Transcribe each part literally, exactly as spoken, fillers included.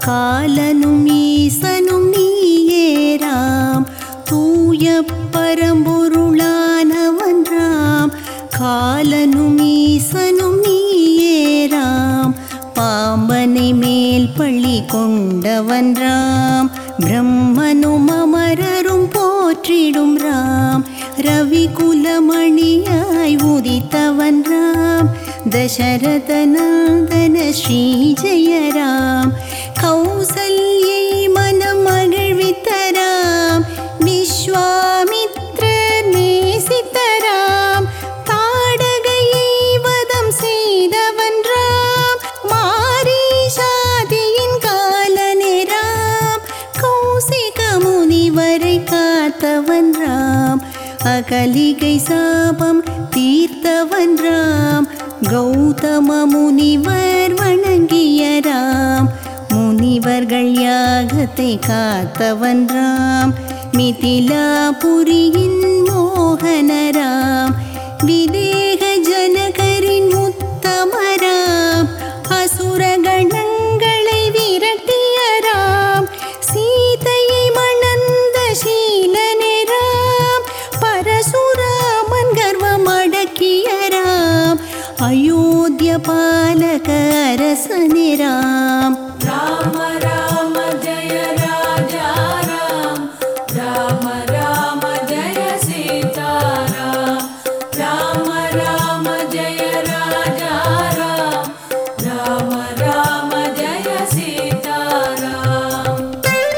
காலனும் ஈசனும் நீயேராம் தூய பரம்பொருளானவன் ராம். காலனும் ஈசனும் நீயேராம் பாம்பனை மேல் பள்ளி கொண்டவன் ராம். பிரம்மனும் அமரரும் போற்றிடும் ராம். ரவி குலமணியாய் உதித்தவன் ராம். தசரதநந்தன ஸ்ரீ ஜெயராம். கௌசல்யை மனம் மகிழ்வித்தராம். விஸ்வாமித்ரர் நேசித்தராம். தாடகையை வதம் செய்தவன் ராம். மாரீஷாதியின் காலனேராம். கௌசிக முனிவரை காத்தவன் ராம். அகலிகை சாபம் தீர்த்தவன் ராம். கௌதம முனிவர் வணங்கிய ராம். முனிவர்கள் யாகத்தை காத்தவன் ராம். மிதிலாபுரியின் மோகனராம். விதேக ஜனகரின் உத்தமராம். அசுரகணங்களை விரட்டிய ராம். சீதையை மணந்த சீலனேராம். பரசுராமன் கர்வம் அடக்கிய ராம். அயோத்திய பாலக அரசனிராம். ராம ராம ஜய ராஜா ராம். ராம ராம ஜய சீதாராம். ராம ராம ஜய ராஜா ராம். ராம ராம ஜய சீதாராம்.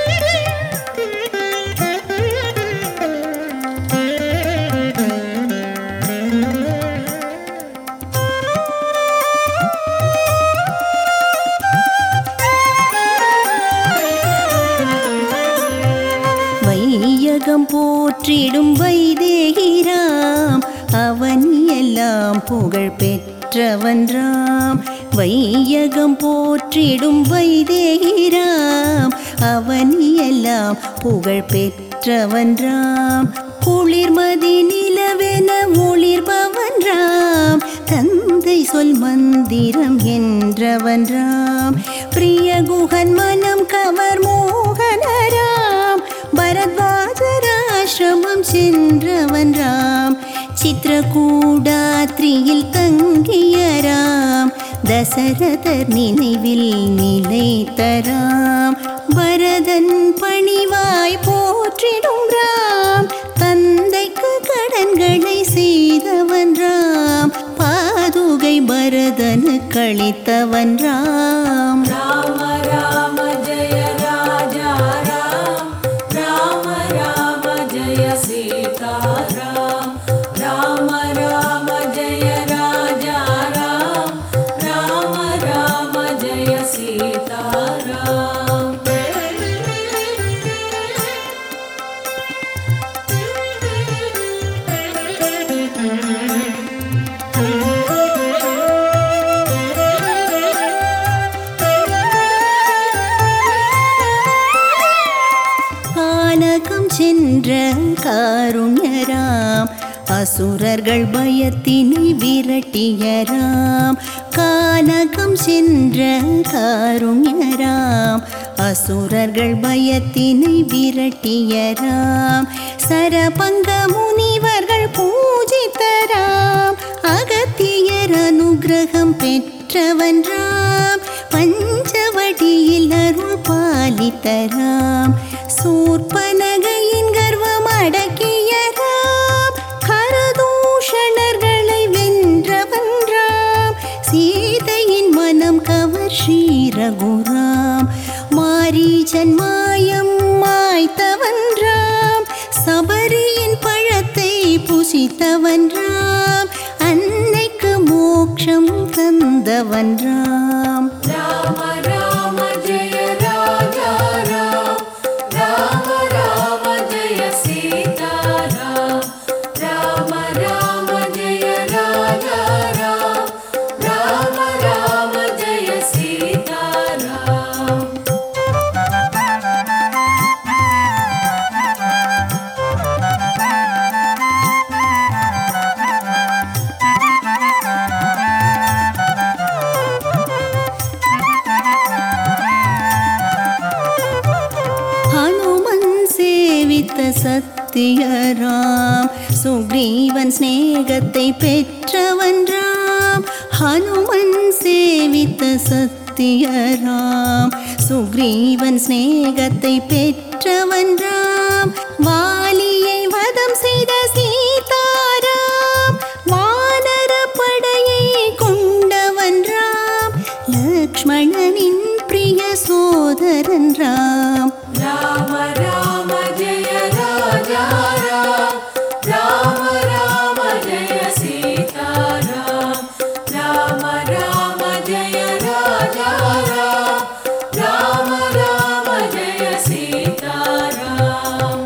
வையகம் போற்றிடும் வைதேகிராம். அவன் எல்லாம் புகழ் பெற்றவன் ராம். வையகம் போற்றிடும் வைதேகிராம். அவன் எல்லாம் புகழ் பெற்றவன் ராம். குளிர்மதி நிலவென ஒளிர்பவன் ராம். தந்தை சொல் மந்திரம் என்றவன் ராம். பிரியகுகன் மனம் கவர் மோகனராம். பரத்வாஜராசிரமம் சென்றவன் ராம். சித்ரகூடாத்ரியில் தங்கிய ராம். தசரதர் நினைவில் நிலைத்தராம். பரதன் பணிவாய் போற்றிடும் ராம். தந்தைக்கு கடன்களை செய்தவன் ராம். பாதுகை பரதனு கழித்தவன் ராம். ராம ராம ஜய ராஜா ராம். ராம ராம ஜய சீதாராம். ராம ராம ஜய ராஜா ராம். ராம ராம ஜய சீதாராம். கானகம் சென்ற காருண்யராம். அசுரர்கள் பயத்தினை விரட்டியராம். கானகம் சென்ற காருண்யராம். அசுரர்கள் பயத்தினை விரட்டியராம். சரபங்க முனிவர்கள் பூஜித்தராம். அகத்தியர் அனுகிரகம் பெற்றவன் ராம். பஞ்சவடியில் அருள் பாலித்தராம். சூர்பனகையின் கர்வம் அடக்கிய ராம். கரதூஷணர்களை வென்றவன் ராம். சீதையின் மனம் கவர் ஸ்ரீ ரகுராம். மாரீச்சன் மாயம் மாய்த்தவன் ராம். சபரியின் பழத்தை புசித்தவன் ராம். அன்னைக்கு மோட்சம் தந்தவன் ராம். ராம ராம ஜய ராஜா ராம். ராம ராம ஜய சீதாராம். ராம ராம ஜய ராஜா ராம். ராம ராம ஜய சீதாராம். சத்தியராம் சுக்ரீவன் ஸ்நேகத்தை பெற்றவன் ராம் ஹனுமன் சேவித்த சத்தியராம் சுக்ரீவன் ஸ்நேகத்தை பெற்றவன் ராம் வாலியை வதம் செய்த சீதாராம் வானர படையை கொண்டவன் ராம் லக்ஷ்மணனின் பிரிய சோதரன் ராம் ராம ராம ஜெய ராஜா ராம் ராம ராம ஜெய சீதாராம் ராம ராம ஜெய ராஜா ராம் ராம ராம ஜெய சீதாராம்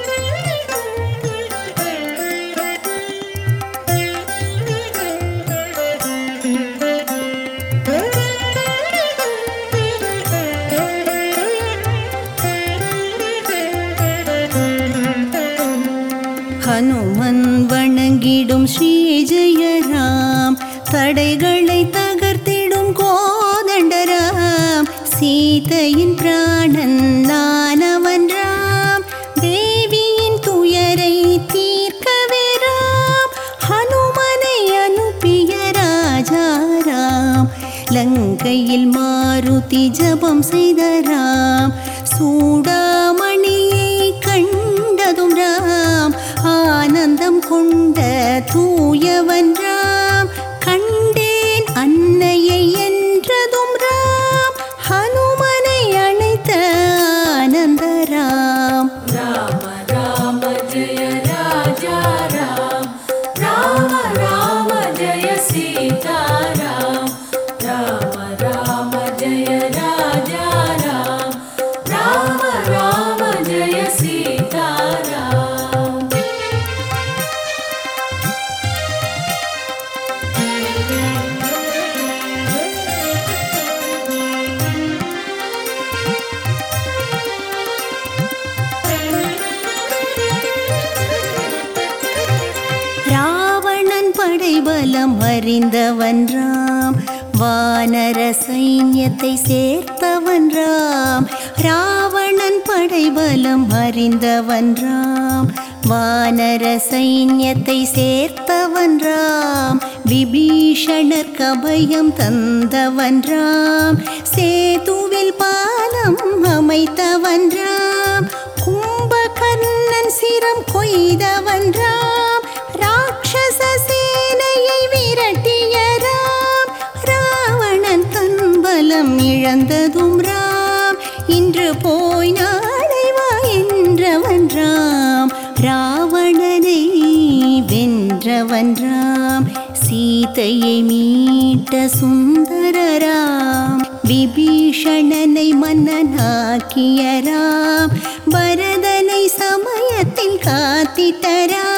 ஹனுமன் வணங்கிடும் ஸ்ரீ ஜெயராம் தடைகளை தகர்த்திடும் கோதண்டராம் சீதையின் பிராணன் நானவன் ராம் தேவியின் துயரை தீர்க்கவே ராம் ஹனுமனை அனுப்பிய ராஜாராம் லங்கையில் மாருதி ஜபம் செய்த ராம் சூடாமணியை கண்டதும் ராம் ஆனந்தம் கொண்ட தூயவன் ராம் கண்டேன் அன்னையை என்றதும் ராம் ஹனுமனை அழைத்த ஆனந்த ராம் ராம ராம ஜெய ராஜா ராம் ராம ராம ஜெய சீதாராம் ராம ராம ஜெய ராஜா ராம் ராம ராம ஜெய சீதாராம் ராவணன் படைபலம் அறிந்தவன் ராம் வானர சைன்யத்தை சேர்த்தவன் ராம் ராவணன் படைபலம் அறிந்தவன் ராம் வானர சைன்யத்தை சேர்த்தவன் ராம் விபீஷணர் கபயம் தந்தவன் ராம் சேதுவில் பாலம் அமைத்தவன் ராம் கும்பகர்ணன் சிரம் கொய்தவன் ராம் ராட்சச சேனையை விரட்டிய ராம் ராவணன் தன் பலம் இழந்ததும் ராம் இன்று போய் நாளை வா என்றவன் ராம் ராவணனை வென்றவன் ராம் சீதையை மீட்ட சுந்தர ராம் விபீஷணனை மன்னனாக்கிய ராம் பரதனை சமயத்தில் காத்திட்ட ராம்